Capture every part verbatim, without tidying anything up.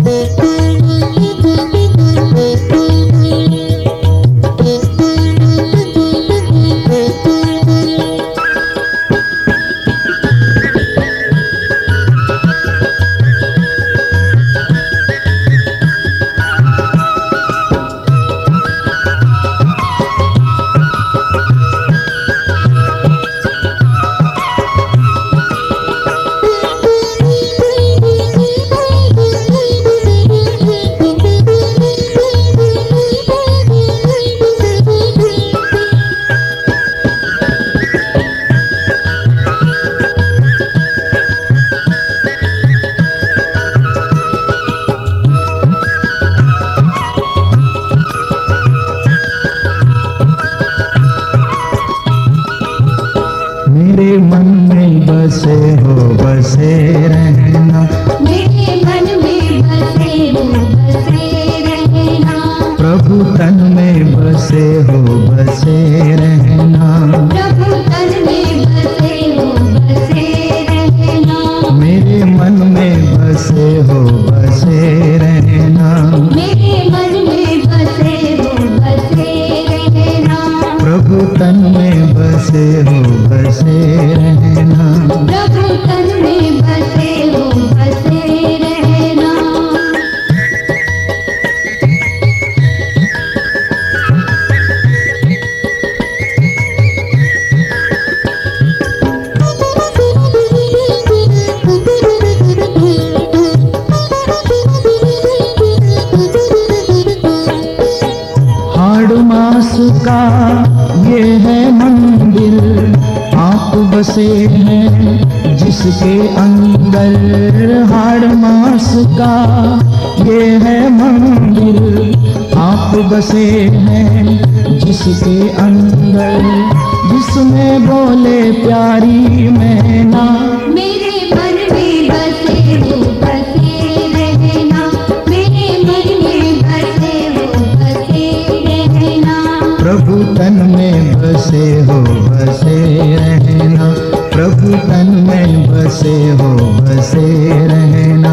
मेरे मन में बसे हो बसे रहना, मेरे मन में बसे हो बसे रहना, प्रभु तन में बसे हो बसे रहना, प्रभु तन में बसे हो बसे रहना, मेरे मन में बसे हो बसे रहना, मेरे मन में बसे हो बसे रहना, प्रभु तन में बसे हो बसे रहना, प्रभु तन में बसे हो बसे रहना। हाड़ मास का ये है मंदिर, आप बसे हैं जिसके अंदर। हाड़ मास का ये है मंदिर, आप बसे हैं जिसके अंदर, जिसमें बोले प्यारी मैना। मेरे मन में बसे हो बसे रहना, मेरे मन में बसे हो बसे रहना, प्रभु तन में बसे हो बसे रहना, प्रभु तन में बसे हो बसे रहना।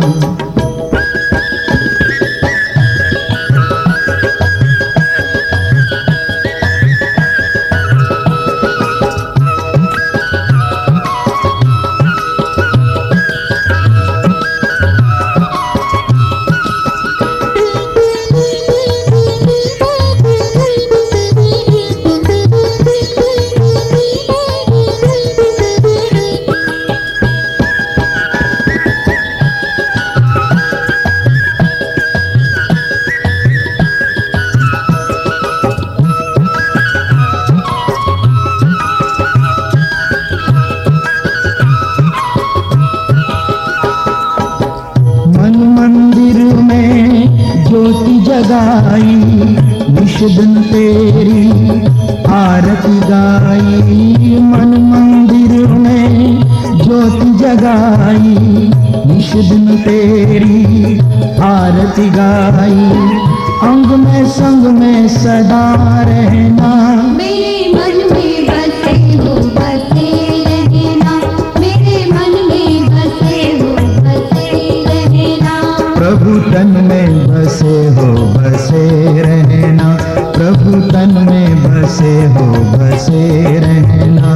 ज्योति जगाई, निश दिन तेरी आरती गाई। मन मंदिर में ज्योति जगाई, निश दिन तेरी आरती गाई। अंग में संग में सदा रहना, मेरे मन में बसे हो बसे रहना, मेरे मन में बसे हो बसे रहना, प्रभु तन में बसे हो बसे रहना, प्रभु तन में बसे हो बसे रहना।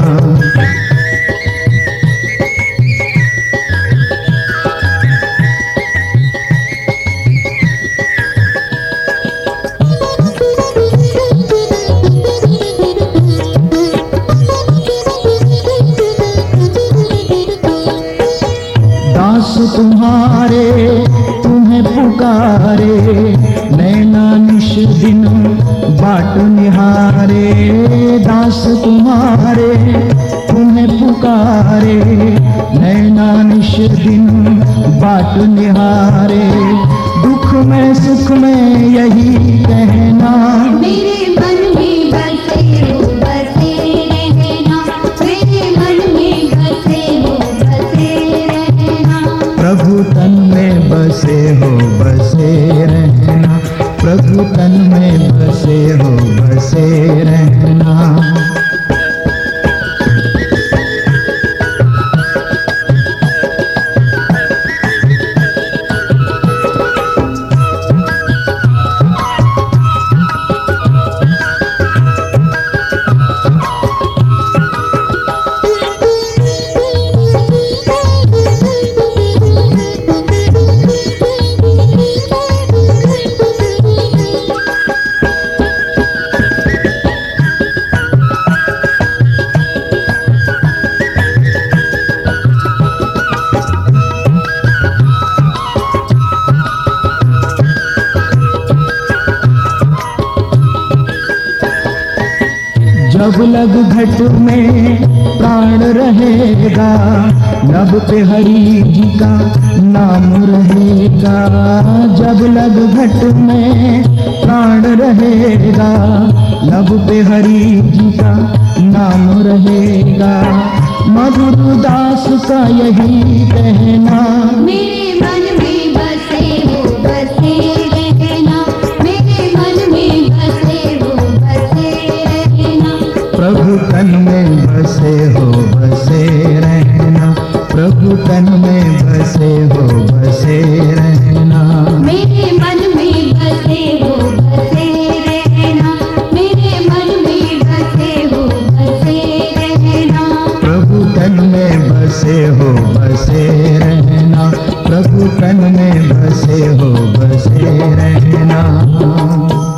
दास तुम्हारे तुम्हें पुकारे, नैना निश दिन बाट निहारे। दास तुम्हारे तुम्हें पुकारे, नैना निश दिन बाट निहारे। दुख में सुख में यही कहना, मेरे मन में बसे हो बसे रहना, मेरे मन में बसे हो बसे रहना, प्रभु तन में बसे हो बसे रहना, प्रभु तन में बसे हो बसे रहना। जब लग घट में प्राण रहेगा, लब पे हरि जी का नाम रहेगा। जब लग घट में प्राण रहेगा, लब पे हरि जी का नाम रहेगा। मधुर दास का यही कहना, मेरे मन में बसे हो बसे रहना, मेरे मन में बसे हो बसे रहना। प्रभु तन में बसे हो बसे रहना, प्रभु तन में बसे हो बसे रहना। मेरे मन में बसे हो बसे रहना, मेरे मन में बसे हो बसे रहना। प्रभु तन में बसे हो बसे रहना, प्रभु तन में बसे हो बसे रहना।